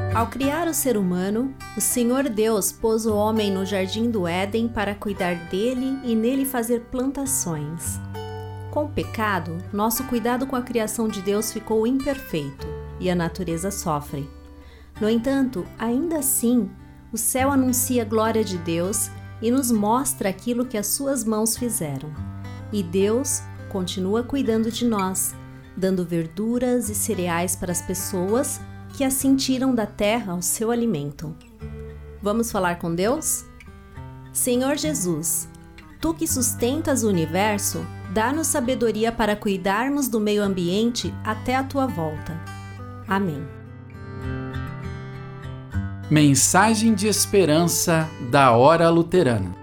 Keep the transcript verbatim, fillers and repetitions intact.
Ao criar o ser humano, o Senhor Deus pôs o homem no jardim do Éden para cuidar dele e nele fazer plantações. Com o pecado, nosso cuidado com a criação de Deus ficou imperfeito e a natureza sofre. No entanto, ainda assim, o céu anuncia a glória de Deus e nos mostra aquilo que as suas mãos fizeram. E Deus continua cuidando de nós, dando verduras e cereais para as pessoas que assim tiram da terra o seu alimento. Vamos falar com Deus? Senhor Jesus, Tu que sustentas o universo, dá-nos sabedoria para cuidarmos do meio ambiente até a Tua volta. Amém. Mensagem de esperança da Hora Luterana.